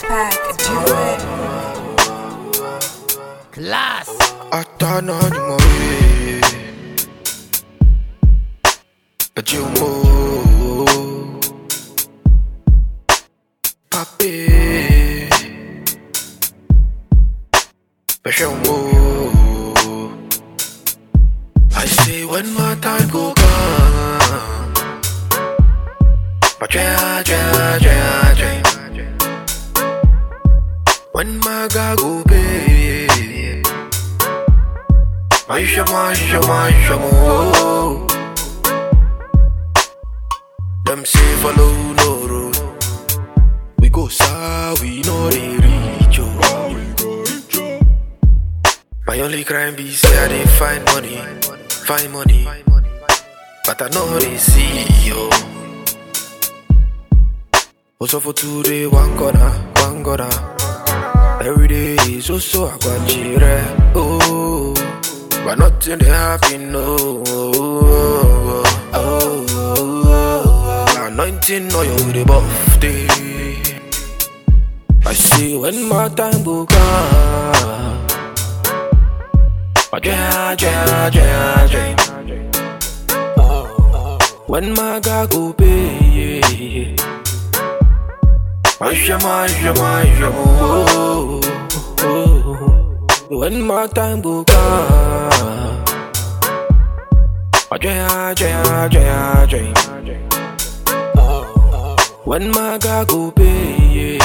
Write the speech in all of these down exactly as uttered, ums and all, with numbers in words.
Pack, do it. Class. Atana ni moe Ajumo Papi Peshomo I say when my time go come But yeah, yeah, yeah, yeah When my God go pay Maisha, maisha, maisha, mo. Them say follow no road. We go far, we know they reach you. My only crime be say I dey find money, find money, but I know they see you. Also for today, one corner, one corner. Every day is also a guanchire. Oh. But nothing they happen, no. Oh, oh, oh. Anointing oil with the buff day. I see when my time go come. But yeah, yeah, yeah, yeah. When my God go pay, Maisha, maisha, maisha, oh, oh, oh. When my time go come, yeah, yeah, yeah, yeah. When my God go pay,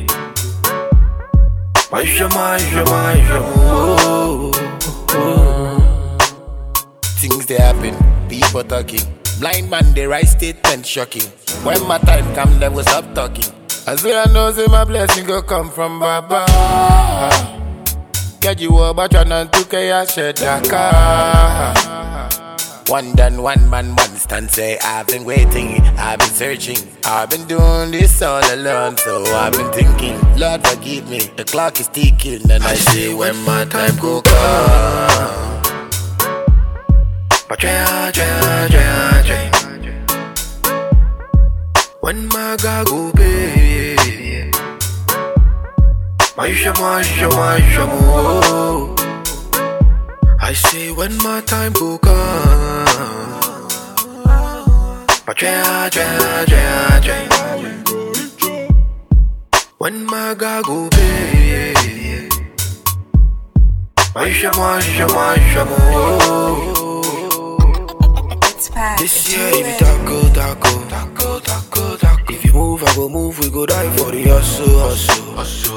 maisha, maisha, maisha, oh, oh. Things they happen, people talking. Blind man, they write statement shocking. When my time come, they will stop talking. As well I know, say my blessing go come from Baba. Get you over, and took a shed car. One done, one man, one stand. Say I've been waiting, I've been searching, I've been doing this all alone. So I've been thinking, Lord forgive me. The clock is ticking, and I, I say when my time go come. But yeah, yeah, yeah, yeah. When my God go pay. Maisha, maisha, maisha, mo. I say when my time go come. But yeah, yeah, yeah, yeah. When my God go pay. Maisha, maisha, maisha, mo. It's Pack, This do year it. if you tackle, tackle, tackle, tackle, tackle. If you move, I go move. We go die for the hustle, hustle, hustle.